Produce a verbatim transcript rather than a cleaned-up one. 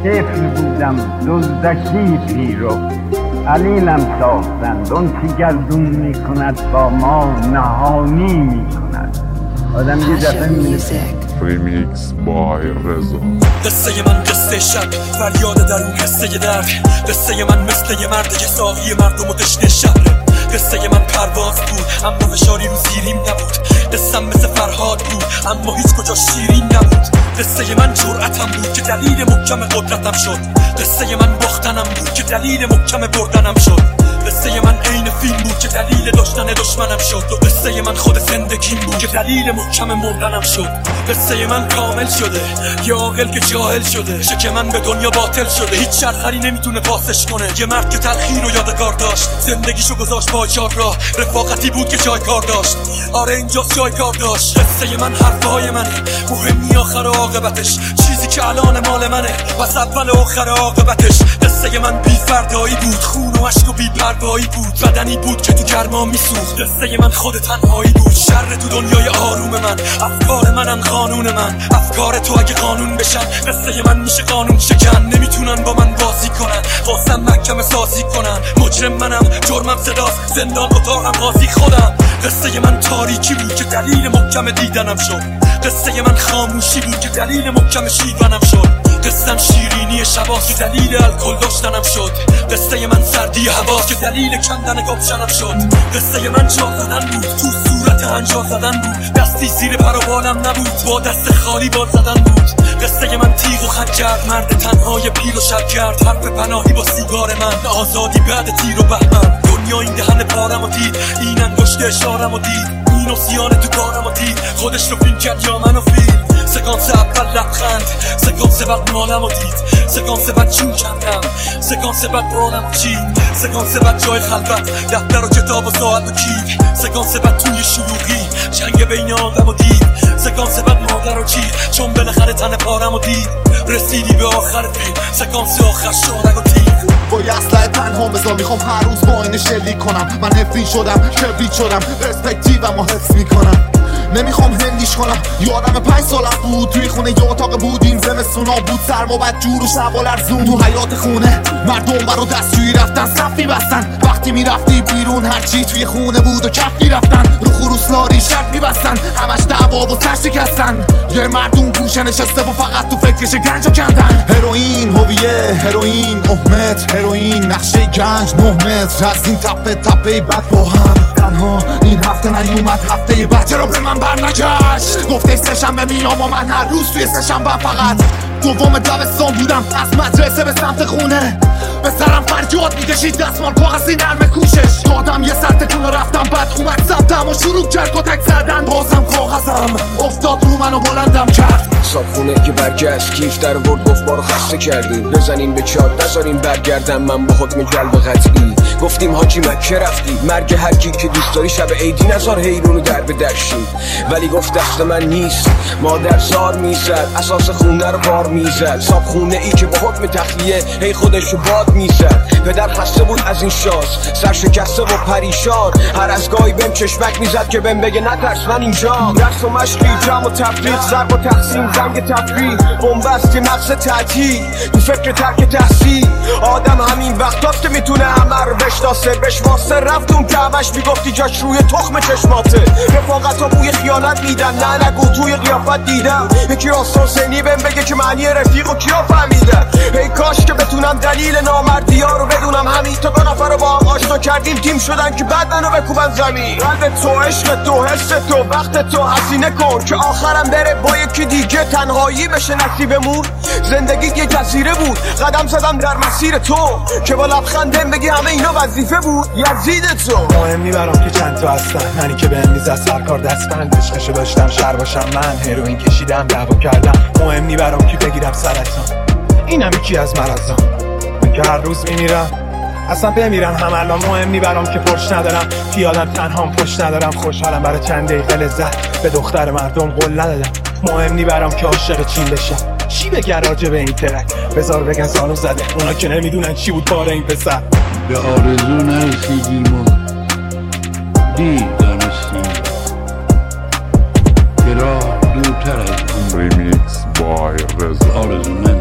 طفل بودم دزدکی پیرو علیلم ساختند اون که گردون میکند با ما نهانی میکند آدم یه دفعه میرسه. ریمیکس بای رضا. قصه من قصه شب فریاد در اون قصه درد. قصه من مثل یه مرد که ساقی مردم و دشت شهره. قصه من پرواز بود اما فشاری رو زیریم نبود. قصه مثل فرهاد بود اما هیچ کجا شیرین نبود. قصه من جرأتم بود که دلیل محکم قدرتم شد. قصه من باختنم بود که دلیل محکم بردنم شد. قصه من عین فیلم بود که دلیل داشتن دشمنم شد. و قصه من خود زندگیم بود که دلیل محکم مردنم شد. قصه من کامل شده یه عاقل که جاهل شده. شک من به دنیا باطل شده هیچ شرخری نمیتونه پاسش کنه. یه مرد که تلخی رو یادگار داشت زندگیشو گذاشت با چار راه. رفاقتی بود که جای کار داشت آره اینجاست جای کار داشت. قصه من حرفهای منه مهمی آخر عاقبتش. چیزی که الان مال منه پس اول آخر عاقبتش. قصه من بی فردایی بود خون و عشق و بی پروایی بود. بدنی بود که تو گرما میسوخت. قصه من خود تنهایی بود. شر تو دنیای آروم من. افکار منم قانون من. افکار تو اگه قانون بشن قصه من میشه قانون شکن. نمیتونن با من بازی کنن خواستم محکمه سازی کنن. مجرم منم جرمم صداست زندان اتاقم قاضی خودم. قصه من تاریکی بود که دلیل محکم دیدنم شد. قصه من خاموشی بود که دلیل محکم شیونم شد. قصم شیرینی شباست که دلیل الکل داشتنم شد. قصه من سردی هواست که دلیل کندن گپشنم شد. قصه من جا زدن بود تو صورت هنجا زدن بود. دستی زیر پر و بالم نبود با دست خالی بال زدن بود. قصه من تیغ و خنجر مرد تنهای پیر و شب کرد. حرف پناهی با سیگار من آزادی بعد تیر و بهمن. دنیا این دهن پارم و دید این انگشت اشارم و دید این اسیان تو کارم و دید خودش رو فیلم کرد یا منو فیلم. سکانس اول لبخند سکانس بعد مالم و دید سکانس بعد چون کندم سکانس بعد بالم و چید سکانس بعد جای خلوت دفتر و کتاب و ساعت و کیک سکانس بعد توی شلوغی جنگ بین آدم و دید سکانس بعد مادر و چید چون بالاخره تن پارم و دید رسیدی به آخر فیلم سکانس آخر شارگ و تیر. با یه اصله پنهان بذار میخوام هر روز با اینه شلیک کنم. من هفین شدم کبریت شدم پرسپکتیوم و حفظ میکنم. نمیخوام هندیش کنم یادم پنج سالم بود توی خونه یه اتاق بودیم زمستونا بود سرما و بد جور و شب و لرزون. تو حیاط خونه مردم برا دستشویی رفتن صف میبستن. وقتی میرفتی بیرون هرچی توی خونه بود و کف میرفتن. رو خروس لاری شرط میبستن همش دعوا و سر شکستن. یه مردم گوشه نشسته و فقط تو فکرش گنج و کندن. هروئین هویه هروئین احمد هروئین نقشه گنج نه متر از این تپه تپه بد با هم. تنها این هفته نیومد هفته بعد چرا به من برنگشت. گفته سه‌شنبه میام و من هر روز توی سه‌شنبه فقط دوم دبستان بودم از مدرسه به سمت خونه. به سرم فریاد میکشید دستمال کاغذی نرم کوشش دادم یه سر تکون و رفتم. بعد اومد سمتم و شروع کرد کتک زدن. بازم کاغذم افتاد رو منو بلندم کرد. صابخونه که برگشت کیف در ورد گفت بارو خسته کردیم بزنین به چاد نذارین برگردم من با حکم جلب قطعی. گفتیم حاجی مکه رفتی مرگ هر کی که دوست داری شب عیدی نذار حیرونو در به درشیم. ولی گفت دست من نیست مادر زار میزد اساس خونه رو بار میزد. صابخونه ای که با حکم تخلیه هی خودشو باد میزد. پدر خسته بود از این شاز سر شکسته و پریشان. هر از گاهی بهم چشمک میزد که بهم بگه نترس من اینجا. درس و مشقی جمع و تفریق ضرب و تقسیم زنگ تفریح بنبست که مغز تعطیل تو فکر ترک تحصیل. آدم همین وقتاست که میتونه همه رو بشناسه بشواسه. رفتم که همش میگفتی جاش روی تخم چشماته. رفاقت ها بوی خیانت میدن نه نگو توی قیافت دیدم. یکی آسان سنی بهم بگه که معنی رفیق و کیا فهمیدن. ای کاش که بتونم دلیل نامردی ها رو بدونم. همین تا دو نفر رو با هم آشنا کردیم تیم شدن که بعد منو بکوبن زمین. قلب تو عشق تو حس تو وقت تو هزینه کن که آخرم بره با یکی دیگه تنهایی بشه نصیبمون. زندگیت یه جزیره بود قدم زدم در مسیر تو که با لبخندم بگی همه اینا وظیفه بود یزید تو. مهم نیبرام که چند تا هستن منی که بهم میزد سرکار دستبند عشقشو داشتم شهر باشم من هروئین کشیدم دعوا کردم. مهم نیبرام که بگیرم سرطان اینم یکی از مرضام. من که هر روز میمیرم اصلا بمیرم هم الان مهم نیبرام که پرش ندارم. پیادم تنهام پشت ندارم خوشحالم برای چند دقیقه لذت به دختر مردم قول ندادم. مهم نیبرام که عاشق چین بشم. چی بگن راجع به این ترک بذار بگن زانو زده اونا که نمیدونن چی بود کار این پسر. به آرزو نرسیدیم و دیر دانستیم که راه دورتر از اون. ریمیکس بای رضا. آرزو